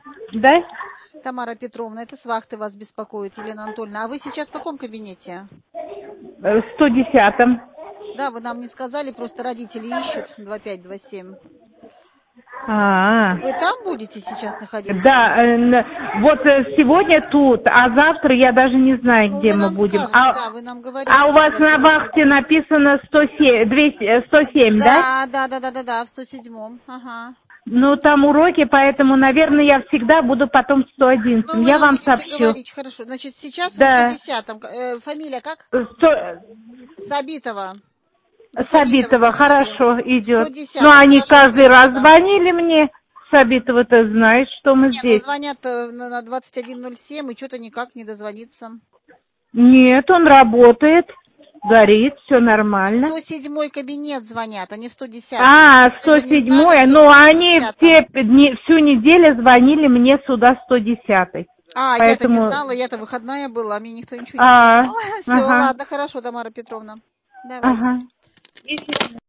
Да? Тамара Петровна, это с вахты вас беспокоит, Елена Анатольевна. А вы сейчас в каком кабинете? 110-м. Да, вы нам не сказали, просто родители ищут 2527. А, Вы там будете сейчас находиться? да, вот сегодня тут, а завтра я даже не знаю, Ну, где вы мы нам будем. скажете, да, вы нам А у говорите, вас на когда вы вахте будете. написано 107, 200, 107, да? Да, в 107-м. Ага. Ну, там уроки, поэтому, наверное, я всегда буду потом в 111. Ну, вы Я нам вам будете сообщу. говорить, хорошо. Значит, сейчас вы в Да, 110-м. Фамилия как? 100, Сабитова. До Сабитова Сабитова, донесли. хорошо, В идет. Ну, 110-м, они хорошо, каждый раз спасибо. звонили мне. Сабитова-то знает, что мы Не, ну здесь. звонят на 2107 и что-то никак не дозвониться. Нет, он работает, горит, все В нормально. 107-й кабинет звонят, а не в 110-й. А, Вы же не знали, 107-й, что ну, вы в они 110-м. всю неделю звонили мне сюда 110-й. А, я-то не Поэтому, знала, я-то выходная была, а мне никто ничего не а, сказал. Все, ага, ладно, хорошо, Тамара Петровна. Давайте. ага.